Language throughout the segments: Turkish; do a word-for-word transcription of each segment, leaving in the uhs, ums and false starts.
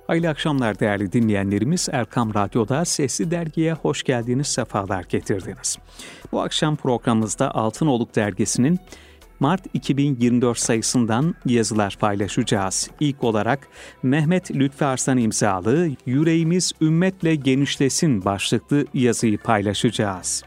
Hayırlı akşamlar değerli dinleyenlerimiz. Erkam Radyo'da Sesli Dergi'ye hoş geldiniz, sefalar getirdiniz. Bu akşam programımızda Altınoluk Dergisi'nin Mart iki bin yirmi dört sayısından yazılar paylaşacağız. İlk olarak Mehmet Lütfi Arslan imzalı "Yüreğimiz ümmetle genişlesin" başlıklı yazıyı paylaşacağız.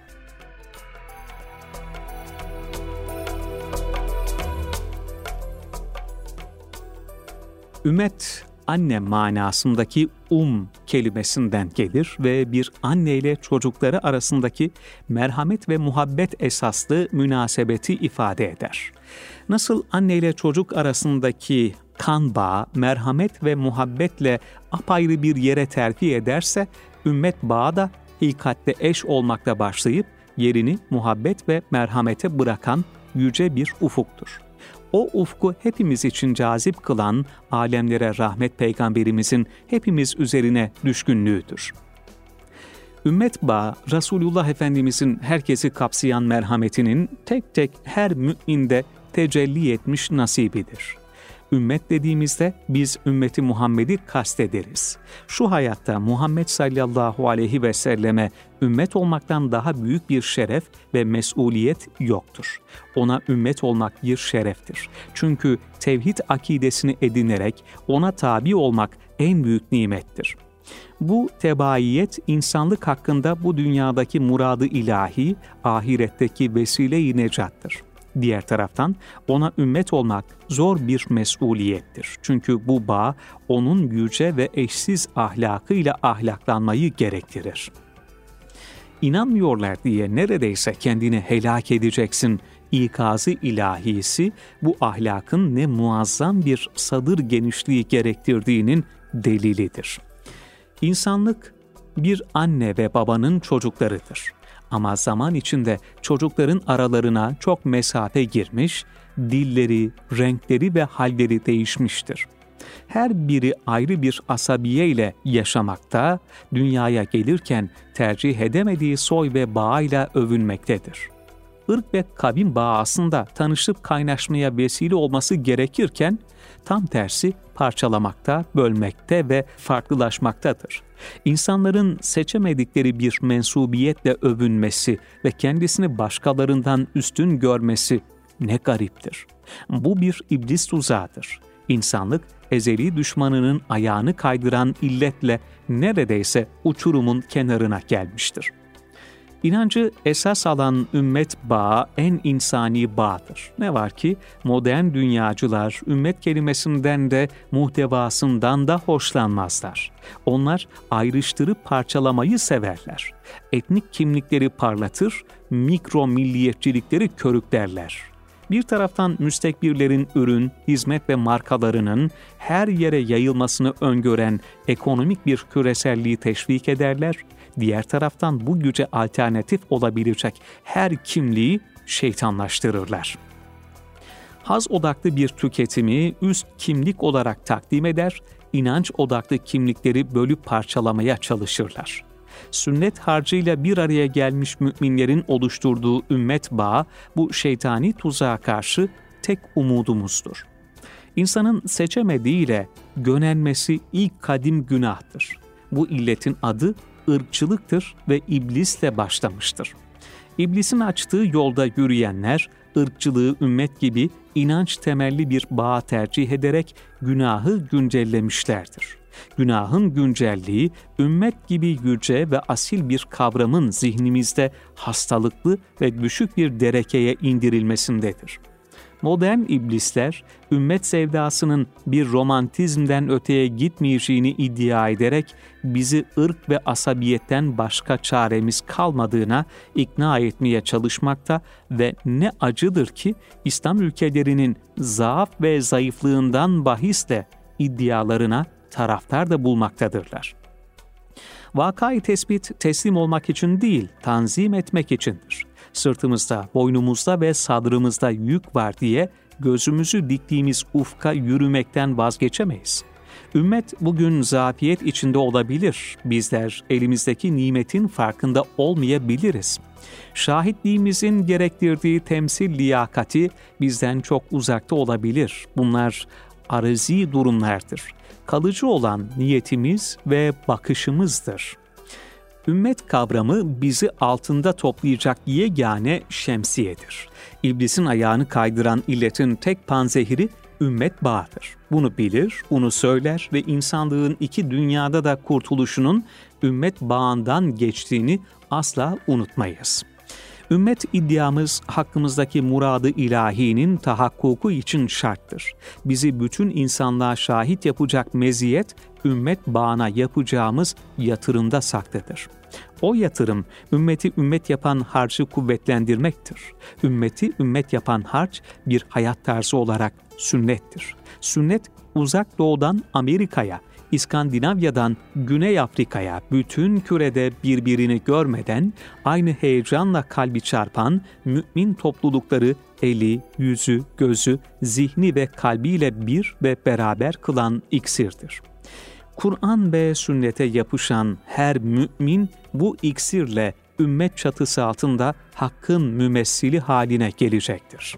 Ümmet, anne manasındaki um kelimesinden gelir ve bir anne ile çocukları arasındaki merhamet ve muhabbet esaslı münasebeti ifade eder. Nasıl anne ile çocuk arasındaki kan bağı, merhamet ve muhabbetle apayrı bir yere terfi ederse, ümmet bağı da hilkatle eş olmakla başlayıp yerini muhabbet ve merhamete bırakan yüce bir ufuktur. O ufku hepimiz için cazip kılan alemlere rahmet peygamberimizin hepimiz üzerine düşkünlüğüdür. Ümmet bağı, Resulullah Efendimizin herkesi kapsayan merhametinin tek tek her müminde tecelli etmiş nasibidir. Ümmet dediğimizde biz ümmeti Muhammed'i kastederiz. Şu hayatta Muhammed sallallahu aleyhi ve selleme ümmet olmaktan daha büyük bir şeref ve mesuliyet yoktur. Ona ümmet olmak bir şereftir. Çünkü tevhid akidesini edinerek ona tabi olmak en büyük nimettir. Bu tebaiyet insanlık hakkında bu dünyadaki muradı ilahi, ahiretteki vesile-i necattır. Diğer taraftan ona ümmet olmak zor bir mesuliyettir. Çünkü bu bağ onun yüce ve eşsiz ahlakıyla ahlaklanmayı gerektirir. İnanmıyorlar diye neredeyse kendini helak edeceksin ikazı ilahisi bu ahlakın ne muazzam bir sadır genişliği gerektirdiğinin delilidir. İnsanlık bir anne ve babanın çocuklarıdır. Ama zaman içinde çocukların aralarına çok mesafe girmiş, dilleri, renkleri ve halleri değişmiştir. Her biri ayrı bir asabiye ile yaşamakta, dünyaya gelirken tercih edemediği soy ve bağıyla övünmektedir. Irk ve kavim bağı aslında tanışıp kaynaşmaya vesile olması gerekirken, tam tersi parçalamakta, bölmekte ve farklılaşmaktadır. İnsanların seçemedikleri bir mensubiyetle övünmesi ve kendisini başkalarından üstün görmesi ne gariptir. Bu bir iblis tuzağıdır. İnsanlık, ezeli düşmanının ayağını kaydıran illetle neredeyse uçurumun kenarına gelmiştir. İnancı esas alan ümmet bağı en insani bağdır. Ne var ki modern dünyacılar ümmet kelimesinden de muhtevasından da hoşlanmazlar. Onlar ayrıştırıp parçalamayı severler. Etnik kimlikleri parlatır, mikro milliyetçilikleri körüklerler. Bir taraftan müstekbirlerin ürün, hizmet ve markalarının her yere yayılmasını öngören ekonomik bir küreselliği teşvik ederler. Diğer taraftan bu güce alternatif olabilecek her kimliği şeytanlaştırırlar. Haz odaklı bir tüketimi üst kimlik olarak takdim eder, inanç odaklı kimlikleri bölüp parçalamaya çalışırlar. Sünnet harcıyla bir araya gelmiş müminlerin oluşturduğu ümmet bağı bu şeytani tuzağa karşı tek umudumuzdur. İnsanın seçemediğiyle gönenmesi ilk kadim günahtır. Bu illetin adı ırkçılıktır ve iblisle başlamıştır. İblisin açtığı yolda yürüyenler, ırkçılığı ümmet gibi inanç temelli bir bağ tercih ederek günahı güncellemişlerdir. Günahın güncelliği, ümmet gibi yüce ve asil bir kavramın zihnimizde hastalıklı ve düşük bir derekeye indirilmesindedir. Modern iblisler, ümmet sevdasının bir romantizmden öteye gitmeyeceğini iddia ederek bizi ırk ve asabiyetten başka çaremiz kalmadığına ikna etmeye çalışmakta ve ne acıdır ki İslam ülkelerinin zaaf ve zayıflığından bahisle iddialarına taraftar da bulmaktadırlar. Vakayı tespit teslim olmak için değil, tanzim etmek içindir. Sırtımızda, boynumuzda ve sadrımızda yük var diye gözümüzü diktiğimiz ufka yürümekten vazgeçemeyiz. Ümmet bugün zafiyet içinde olabilir. Bizler elimizdeki nimetin farkında olmayabiliriz. Şahitliğimizin gerektirdiği temsil liyakati bizden çok uzakta olabilir. Bunlar arızi durumlardır. Kalıcı olan niyetimiz ve bakışımızdır. Ümmet kavramı bizi altında toplayacak yegane şemsiyedir. İblisin ayağını kaydıran illetin tek panzehiri ümmet bağıdır. Bunu bilir, bunu söyler ve insanlığın iki dünyada da kurtuluşunun ümmet bağından geçtiğini asla unutmayız. Ümmet iddiamız hakkımızdaki muradı ilahinin tahakkuku için şarttır. Bizi bütün insanlığa şahit yapacak meziyet, ümmet bağına yapacağımız yatırımda saklıdır. O yatırım, ümmeti ümmet yapan harcı kuvvetlendirmektir. Ümmeti ümmet yapan harç bir hayat tarzı olarak sünnettir. Sünnet, uzak doğudan Amerika'ya, İskandinavya'dan Güney Afrika'ya bütün kürede birbirini görmeden aynı heyecanla kalbi çarpan mümin toplulukları eli, yüzü, gözü, zihni ve kalbiyle bir ve beraber kılan iksirdir. Kur'an ve sünnete yapışan her mümin bu iksirle ümmet çatısı altında hakkın mümessili haline gelecektir.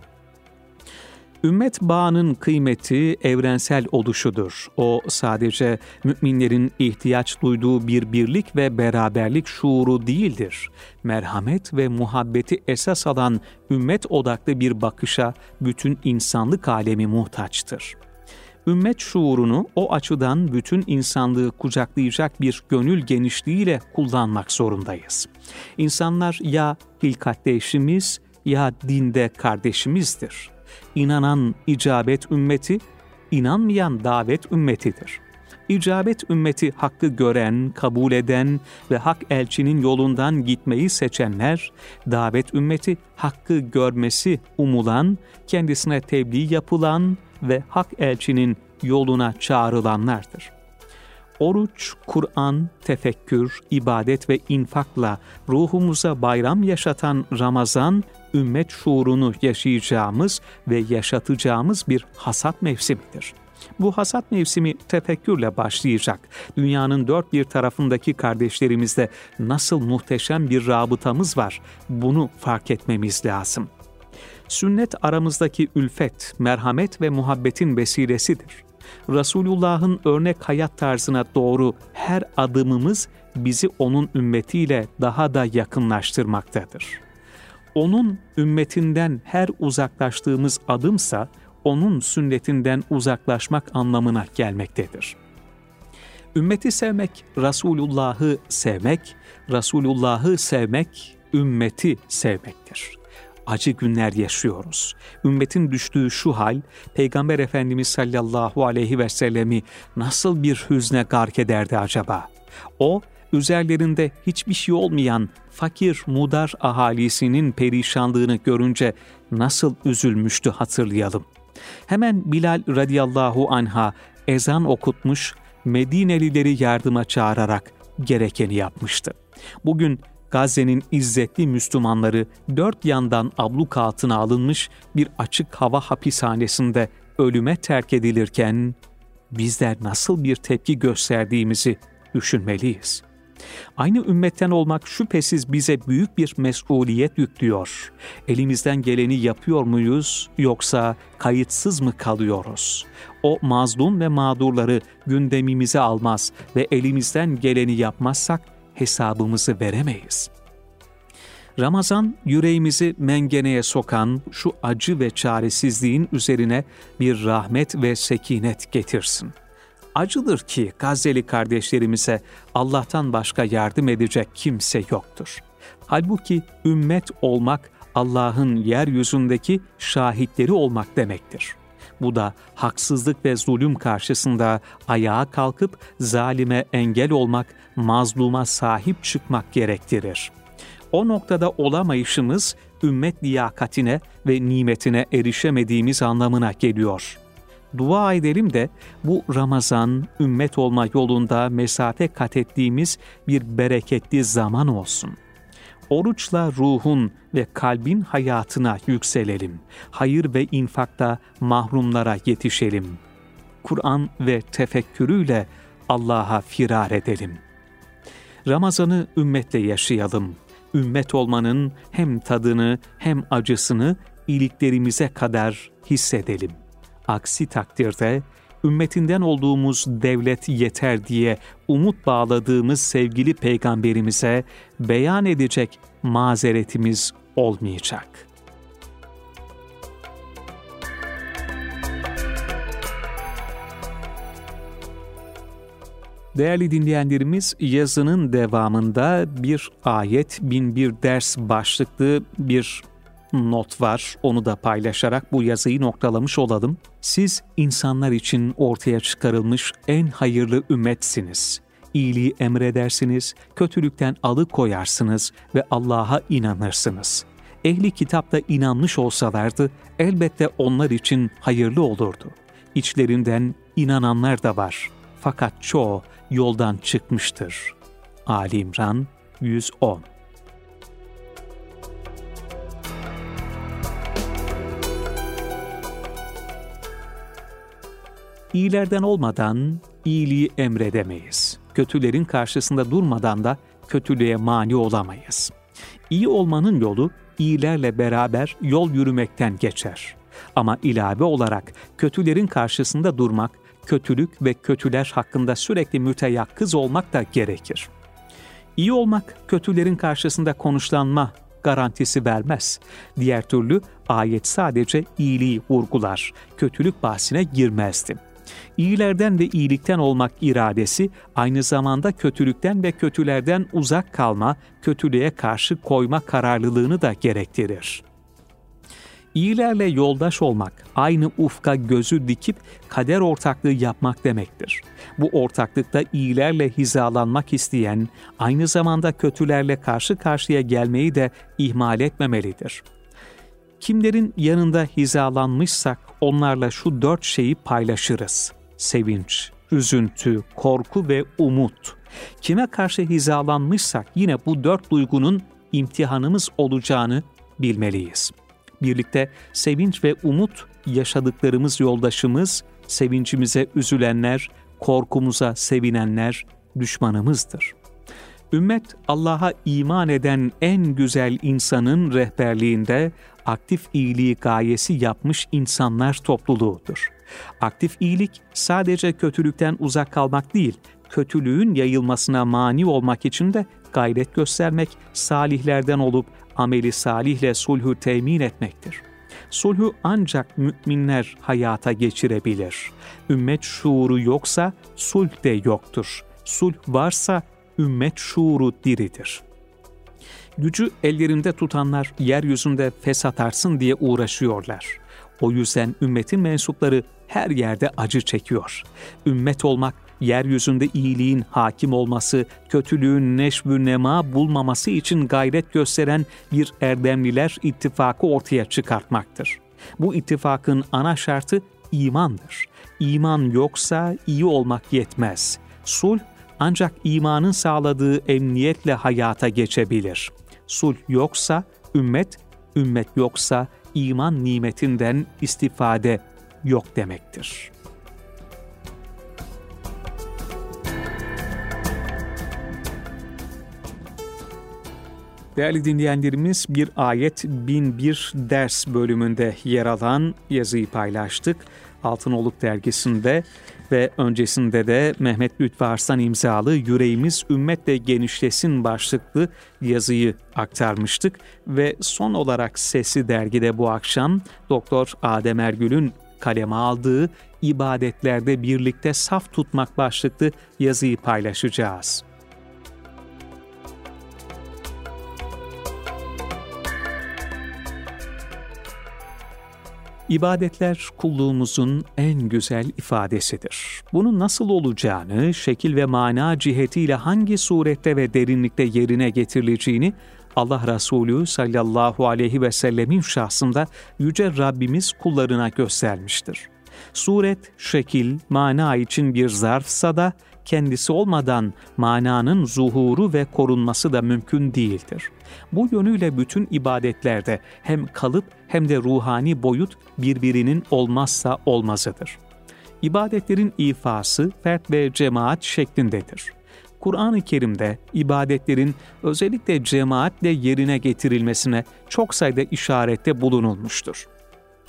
Ümmet bağının kıymeti evrensel oluşudur. O sadece müminlerin ihtiyaç duyduğu bir birlik ve beraberlik şuuru değildir. Merhamet ve muhabbeti esas alan ümmet odaklı bir bakışa bütün insanlık alemi muhtaçtır. Ümmet şuurunu o açıdan bütün insanlığı kucaklayacak bir gönül genişliğiyle kullanmak zorundayız. İnsanlar ya hilkatte eşimiz ya dinde kardeşimizdir. İnanan icabet ümmeti, inanmayan davet ümmetidir. İcabet ümmeti hakkı gören, kabul eden ve hak elçinin yolundan gitmeyi seçenler, davet ümmeti hakkı görmesi umulan, kendisine tebliğ yapılan ve hak elçinin yoluna çağrılanlardır. Oruç, Kur'an, tefekkür, ibadet ve infakla ruhumuza bayram yaşatan Ramazan, ümmet şuurunu yaşayacağımız ve yaşatacağımız bir hasat mevsimidir. Bu hasat mevsimi tefekkürle başlayacak. Dünyanın dört bir tarafındaki kardeşlerimizle nasıl muhteşem bir rabıtamız var, bunu fark etmemiz lazım. Sünnet aramızdaki ülfet, merhamet ve muhabbetin vesilesidir. Resulullah'ın örnek hayat tarzına doğru her adımımız bizi onun ümmetiyle daha da yakınlaştırmaktadır. Onun ümmetinden her uzaklaştığımız adımsa, onun sünnetinden uzaklaşmak anlamına gelmektedir. Ümmeti sevmek, Resulullah'ı sevmek, Resulullah'ı sevmek, ümmeti sevmektir. Acı günler yaşıyoruz. Ümmetin düştüğü şu hal, Peygamber Efendimiz sallallahu aleyhi ve sellemi nasıl bir hüzne gark ederdi acaba? O, üzerlerinde hiçbir şey olmayan fakir mudar ahalisinin perişanlığını görünce nasıl üzülmüştü hatırlayalım. Hemen Bilal radıyallahu anh'a ezan okutmuş, Medinelileri yardıma çağırarak gerekeni yapmıştı. Bugün Gazze'nin izzetli Müslümanları dört yandan abluk altına alınmış bir açık hava hapishanesinde ölüme terk edilirken bizler nasıl bir tepki gösterdiğimizi düşünmeliyiz. Aynı ümmetten olmak şüphesiz bize büyük bir mesuliyet yüklüyor. Elimizden geleni yapıyor muyuz yoksa kayıtsız mı kalıyoruz? O mazlum ve mağdurları gündemimize almaz ve elimizden geleni yapmazsak hesabımızı veremeyiz. Ramazan, yüreğimizi mengeneye sokan şu acı ve çaresizliğin üzerine bir rahmet ve sekinet getirsin. Acıdır ki Gazze'li kardeşlerimize Allah'tan başka yardım edecek kimse yoktur. Halbuki ümmet olmak, Allah'ın yeryüzündeki şahitleri olmak demektir. Bu da haksızlık ve zulüm karşısında ayağa kalkıp zalime engel olmak, mazluma sahip çıkmak gerektirir. O noktada olamayışımız ümmet liyakatine ve nimetine erişemediğimiz anlamına geliyor. Dua edelim de bu Ramazan ümmet olma yolunda mesafe kat ettiğimiz bir bereketli zaman olsun. Oruçla ruhun ve kalbin hayatına yükselelim. Hayır ve infakta mahrumlara yetişelim. Kur'an ve tefekkürüyle Allah'a firar edelim. Ramazan'ı ümmetle yaşayalım. Ümmet olmanın hem tadını hem acısını iliklerimize kadar hissedelim. Aksi takdirde ümmetinden olduğumuz devlet yeter diye umut bağladığımız sevgili peygamberimize beyan edecek mazeretimiz olmayacak. Değerli dinleyenlerimiz, yazının devamında bir ayet, bin bir ders başlıklı bir not var. Onu da paylaşarak bu yazıyı noktalamış olalım. Siz insanlar için ortaya çıkarılmış en hayırlı ümmetsiniz. İyiliği emredersiniz, kötülükten alıkoyarsınız ve Allah'a inanırsınız. Ehli kitap da inanmış olsalardı elbette onlar için hayırlı olurdu. İçlerinden inananlar da var. Fakat çoğu yoldan çıkmıştır. Ali İmran yüz on. İyilerden olmadan iyiliği emredemeyiz. Kötülerin karşısında durmadan da kötülüğe mani olamayız. İyi olmanın yolu iyilerle beraber yol yürümekten geçer. Ama ilave olarak kötülerin karşısında durmak, kötülük ve kötüler hakkında sürekli müteyakkız olmak da gerekir. İyi olmak, kötülerin karşısında konuşlanma garantisi vermez. Diğer türlü ayet sadece iyiliği vurgular, kötülük bahsine girmezdi. İyilerden ve iyilikten olmak iradesi, aynı zamanda kötülükten ve kötülerden uzak kalma, kötülüğe karşı koyma kararlılığını da gerektirir. İyilerle yoldaş olmak, aynı ufka gözü dikip kader ortaklığı yapmak demektir. Bu ortaklıkta iyilerle hizalanmak isteyen, aynı zamanda kötülerle karşı karşıya gelmeyi de ihmal etmemelidir. Kimlerin yanında hizalanmışsak onlarla şu dört şeyi paylaşırız: sevinç, üzüntü, korku ve umut. Kime karşı hizalanmışsak yine bu dört duygunun imtihanımız olacağını bilmeliyiz. Birlikte sevinç ve umut yaşadıklarımız yoldaşımız, sevincimize üzülenler, korkumuza sevinenler düşmanımızdır. Ümmet, Allah'a iman eden en güzel insanın rehberliğinde aktif iyiliği gayesi yapmış insanlar topluluğudur. Aktif iyilik sadece kötülükten uzak kalmak değil, kötülüğün yayılmasına mani olmak için de gayret göstermek, salihlerden olup ameli salihle sulhü temin etmektir. Sulhü ancak müminler hayata geçirebilir. Ümmet şuuru yoksa sulh de yoktur. Sulh varsa ümmet şuuru diridir. Gücü ellerinde tutanlar yeryüzünde fesat artsın diye uğraşıyorlar. O yüzden ümmetin mensupları her yerde acı çekiyor. Ümmet olmak, yeryüzünde iyiliğin hakim olması, kötülüğün neşv-ü nema bulmaması için gayret gösteren bir erdemliler ittifakı ortaya çıkartmaktır. Bu ittifakın ana şartı imandır. İman yoksa iyi olmak yetmez. Sulh ancak imanın sağladığı emniyetle hayata geçebilir. Sulh yoksa ümmet, ümmet yoksa iman nimetinden istifade yok demektir. Değerli dinleyenlerimiz, bir ayet bin bir ders bölümünde yer alan yazıyı paylaştık. Altınoluk dergisinde ve öncesinde de Mehmet Lütfü Arslan imzalı Yüreğimiz Ümmetle Genişlesin başlıklı yazıyı aktarmıştık. Ve son olarak Sesli Dergi'de bu akşam Doktor Adem Ergül'ün kaleme aldığı İbadetlerde Birlikte Saf Tutmak başlıklı yazıyı paylaşacağız. İbadetler kulluğumuzun en güzel ifadesidir. Bunun nasıl olacağını, şekil ve mana cihetiyle hangi surette ve derinlikte yerine getirileceğini Allah Resulü sallallahu aleyhi ve sellemin şahsında Yüce Rabbimiz kullarına göstermiştir. Suret, şekil, mana için bir zarfsa da kendisi olmadan mananın zuhuru ve korunması da mümkün değildir. Bu yönüyle bütün ibadetlerde hem kalıp hem de ruhani boyut birbirinin olmazsa olmazıdır. İbadetlerin ifası fert ve cemaat şeklindedir. Kur'an-ı Kerim'de ibadetlerin özellikle cemaatle yerine getirilmesine çok sayıda işarette bulunulmuştur.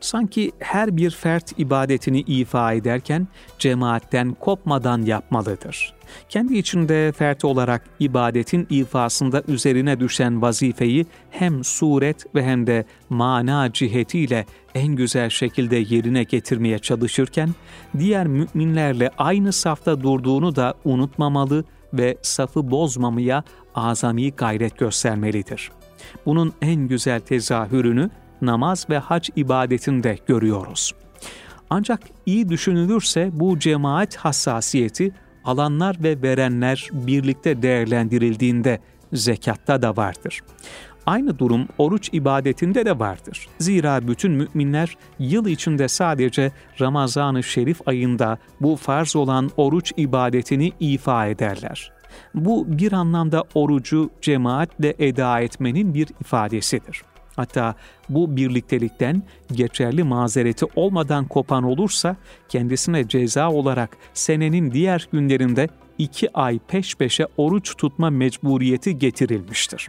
Sanki her bir fert ibadetini ifa ederken cemaatten kopmadan yapmalıdır. Kendi içinde fert olarak ibadetin ifasında üzerine düşen vazifeyi hem suret ve hem de mana cihetiyle en güzel şekilde yerine getirmeye çalışırken, diğer müminlerle aynı safta durduğunu da unutmamalı ve safı bozmamaya azami gayret göstermelidir. Bunun en güzel tezahürünü namaz ve hac ibadetinde görüyoruz. Ancak iyi düşünülürse bu cemaat hassasiyeti alanlar ve verenler birlikte değerlendirildiğinde zekatta da vardır. Aynı durum oruç ibadetinde de vardır. Zira bütün müminler yıl içinde sadece Ramazan-ı Şerif ayında bu farz olan oruç ibadetini ifa ederler. Bu bir anlamda orucu cemaatle eda etmenin bir ifadesidir. Hatta bu birliktelikten geçerli mazereti olmadan kopan olursa kendisine ceza olarak senenin diğer günlerinde iki ay peş peşe oruç tutma mecburiyeti getirilmiştir.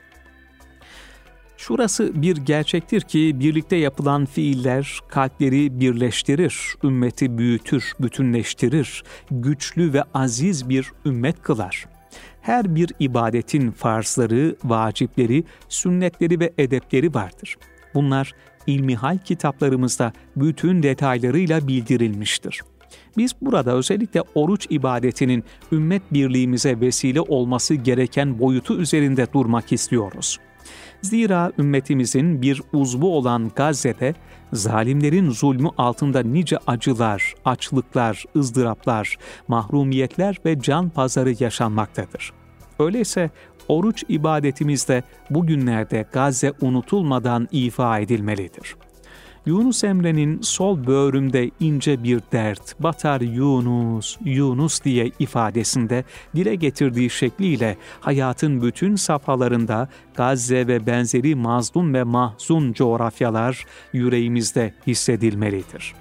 Şurası bir gerçektir ki birlikte yapılan fiiller kalpleri birleştirir, ümmeti büyütür, bütünleştirir, güçlü ve aziz bir ümmet kılar. Her bir ibadetin farzları, vacipleri, sünnetleri ve edepleri vardır. Bunlar ilmihal kitaplarımızda bütün detaylarıyla bildirilmiştir. Biz burada özellikle oruç ibadetinin ümmet birliğimize vesile olması gereken boyutu üzerinde durmak istiyoruz. Zira ümmetimizin bir uzvu olan Gazze'de zalimlerin zulmü altında nice acılar, açlıklar, ızdıraplar, mahrumiyetler ve can pazarı yaşanmaktadır. Öyleyse oruç ibadetimizde bugünlerde Gazze unutulmadan ifa edilmelidir. Yunus Emre'nin sol böğrümde ince bir dert, batar Yunus, Yunus diye ifadesinde dile getirdiği şekliyle hayatın bütün safhalarında Gazze ve benzeri mazlum ve mahzun coğrafyalar yüreğimizde hissedilmelidir.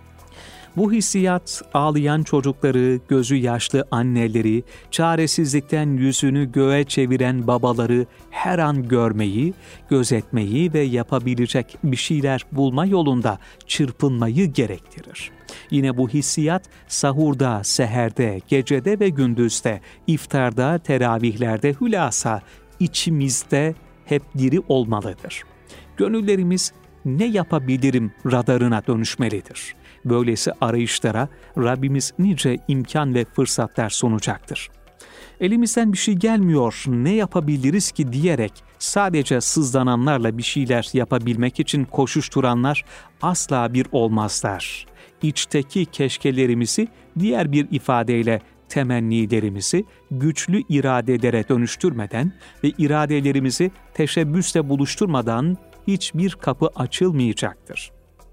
Bu hissiyat ağlayan çocukları, gözü yaşlı anneleri, çaresizlikten yüzünü göğe çeviren babaları her an görmeyi, gözetmeyi ve yapabilecek bir şeyler bulma yolunda çırpınmayı gerektirir. Yine bu hissiyat sahurda, seherde, gecede ve gündüzde, iftarda, teravihlerde hülasa içimizde hep diri olmalıdır. Gönüllerimiz ne yapabilirim radarına dönüşmelidir. Böylesi arayışlara Rabbimiz nice imkan ve fırsatlar sunacaktır. Elimizden bir şey gelmiyor, ne yapabiliriz ki diyerek sadece sızlananlarla bir şeyler yapabilmek için koşuşturanlar asla bir olmazlar. İçteki keşkelerimizi diğer bir ifadeyle temennilerimizi güçlü iradelere dönüştürmeden ve iradelerimizi teşebbüsle buluşturmadan hiçbir kapı açılmayacaktır.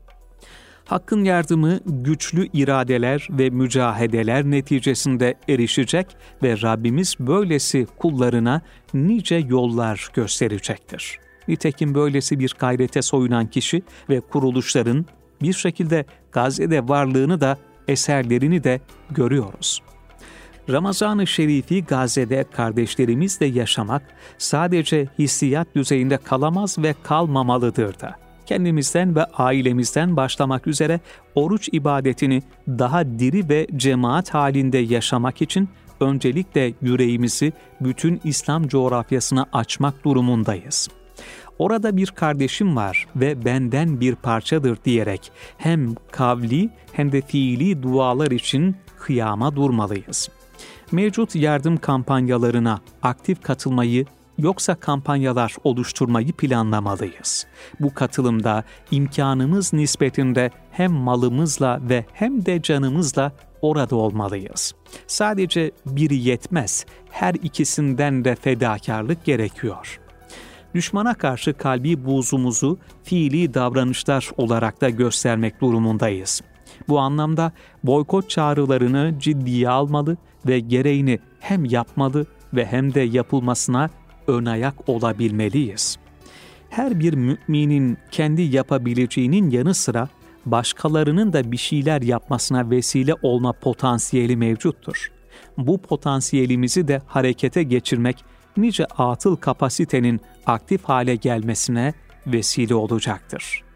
Hakkın yardımı güçlü iradeler ve mücahedeler neticesinde erişecek ve Rabbimiz böylesi kullarına nice yollar gösterecektir. Nitekim böylesi bir gayrete soyunan kişi ve kuruluşların bir şekilde Gazze'de varlığını da eserlerini de görüyoruz. Ramazan-ı Şerif'i Gazze'de kardeşlerimizle yaşamak sadece hissiyat düzeyinde kalamaz ve kalmamalıdır da. Kendimizden ve ailemizden başlamak üzere oruç ibadetini daha diri ve cemaat halinde yaşamak için öncelikle yüreğimizi bütün İslam coğrafyasına açmak durumundayız. Orada bir kardeşim var ve benden bir parçadır diyerek hem kavli hem de fiili dualar için kıyama durmalıyız. Mevcut yardım kampanyalarına aktif katılmayı yoksa kampanyalar oluşturmayı planlamalıyız. Bu katılımda imkanımız nispetinde hem malımızla ve hem de canımızla orada olmalıyız. Sadece biri yetmez, her ikisinden de fedakarlık gerekiyor. Düşmana karşı kalbi buzumuzu fiili davranışlar olarak da göstermek durumundayız. Bu anlamda boykot çağrılarını ciddiye almalı ve gereğini hem yapmalı ve hem de yapılmasına ön ayak olabilmeliyiz. Her bir müminin kendi yapabileceğinin yanı sıra başkalarının da bir şeyler yapmasına vesile olma potansiyeli mevcuttur. Bu potansiyelimizi de harekete geçirmek nice atıl kapasitenin aktif hale gelmesine vesile olacaktır.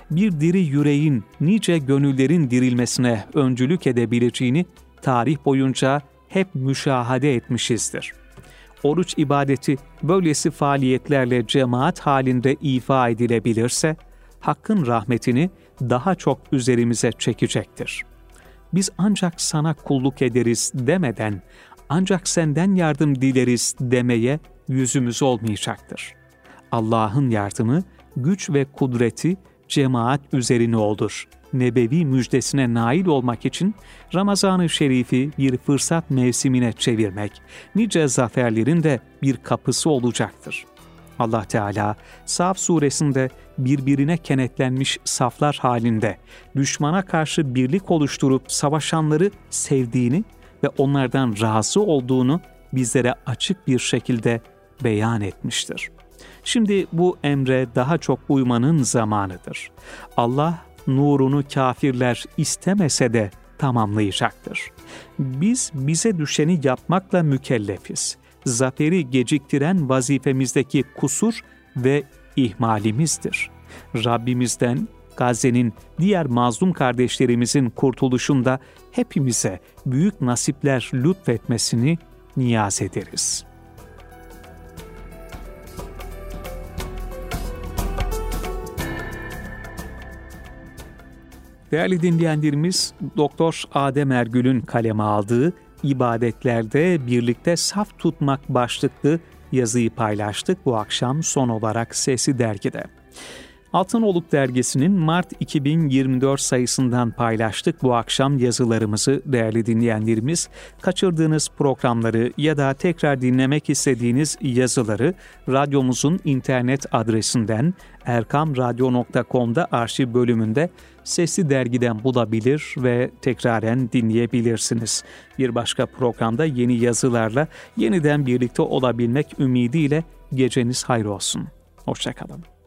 bir diri yüreğin nice gönüllerin dirilmesine öncülük edebileceğini tarih boyunca hep müşahede etmişizdir. Oruç ibadeti böylesi faaliyetlerle cemaat halinde ifa edilebilirse, Hakk'ın rahmetini daha çok üzerimize çekecektir. Biz ancak sana kulluk ederiz demeden, ancak senden yardım dileriz demeye yüzümüz olmayacaktır. Allah'ın yardımı, güç ve kudreti cemaat üzerine olur. Nebevi müjdesine nail olmak için Ramazan-ı Şerif'i bir fırsat mevsimine çevirmek, nice zaferlerin de bir kapısı olacaktır. Allah Teala Saf suresinde birbirine kenetlenmiş saflar halinde düşmana karşı birlik oluşturup savaşanları sevdiğini ve onlardan razı olduğunu bizlere açık bir şekilde beyan etmiştir. Şimdi bu emre daha çok uymanın zamanıdır. Allah nurunu kafirler istemese de tamamlayacaktır. Biz bize düşeni yapmakla mükellefiz. Zaferi geciktiren vazifemizdeki kusur ve ihmalimizdir. Rabbimizden Gazze'nin diğer mazlum kardeşlerimizin kurtuluşunda hepimize büyük nasipler lütfetmesini niyaz ederiz. Değerli dinleyenlerimiz, Doktor Adem Ergül'ün kaleme aldığı İbadetlerde Birlikte Saf Tutmak başlıklı yazıyı paylaştık bu akşam son olarak Sesli Dergi'de. Altınoluk Dergisi'nin Mart iki bin yirmi dört sayısından paylaştık bu akşam yazılarımızı değerli dinleyenlerimiz. Kaçırdığınız programları ya da tekrar dinlemek istediğiniz yazıları radyomuzun internet adresinden erkam radyo nokta com'da arşiv bölümünde Sesli Dergi'den bulabilir ve tekraren dinleyebilirsiniz. Bir başka programda yeni yazılarla yeniden birlikte olabilmek ümidiyle geceniz hayır olsun. Hoşça kalın.